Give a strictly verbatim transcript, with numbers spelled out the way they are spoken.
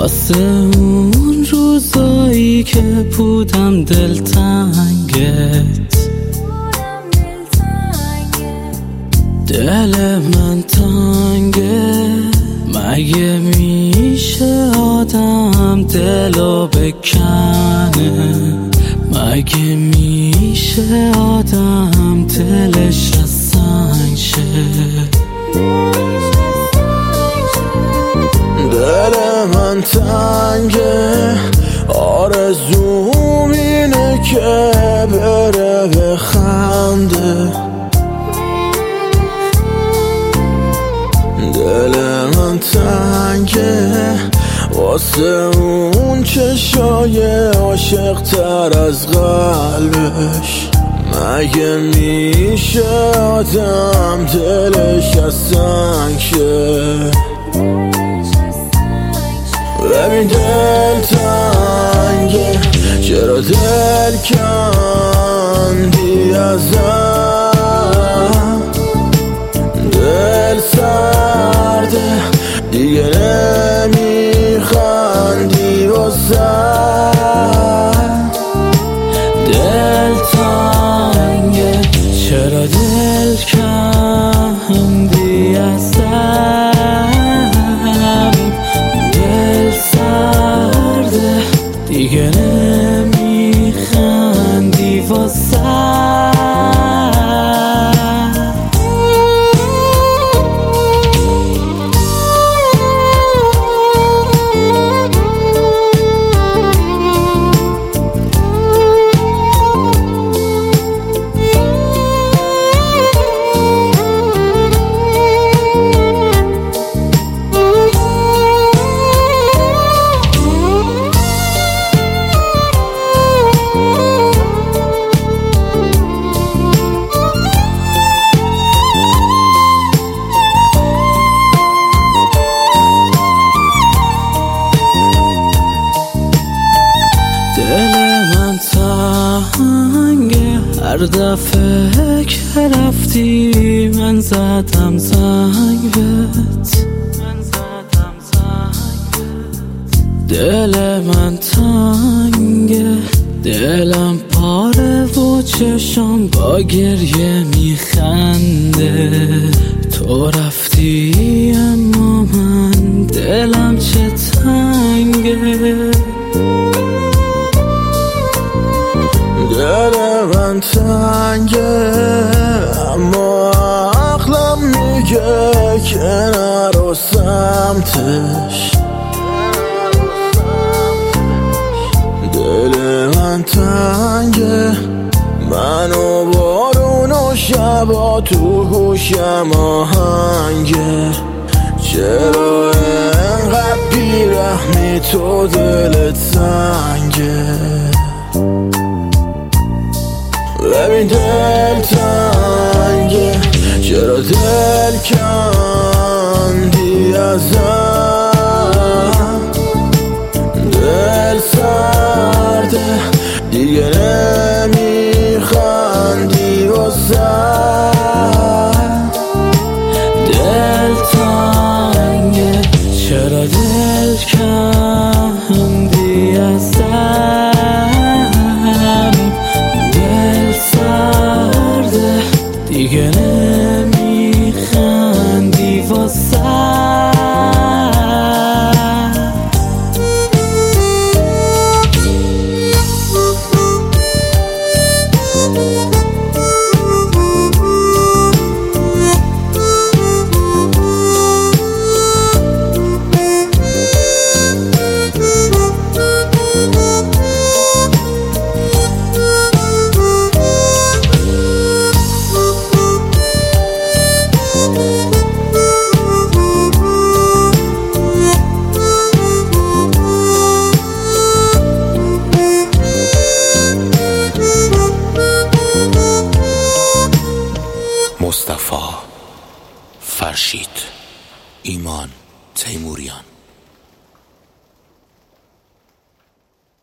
واسه اون روزایی که بودم دلتنگت، دل من تنگه. مگه میشه آدم دلو بکنه؟ مگه میشه آدم دلش از سنگ شه؟ دل من تنگه، آرزوم اینه که بره بخنده. دل من تنگه واسه اون چشای عاشق تر از قلبش. مگه میشه آدم دلش از سنگ شه؟ ببین دل تنگه، چرا دل کندی ازم؟ دل سرده دیگه نمیخندی واسم. دل تنگه، چرا دل کندی ازم؟ دل سرده دیگه نمیخندی واسم. هر دفعه که رفتی من زدم زنگ بهت. دل من تنگه، دلم پاره و چشم با گریه میخنده. تو رفتی اما من دلم چه تنگه. دل من تنگه اما عقلم میگه که نرو سمتش. دل من تنگه، منو بارون و شبا تو گوشم آهنگه. چرا انقدر بیرحمی تو دلت سنگه؟ ببین دل تنگه، چرا دل کندی ازم؟ دل سرده دیگه نمیخندی واسم. دل تنگه، چرا دل کندی ازم؟ دیگه نمیخندی واسم. مصطفی فرشید ایمان تیموریان.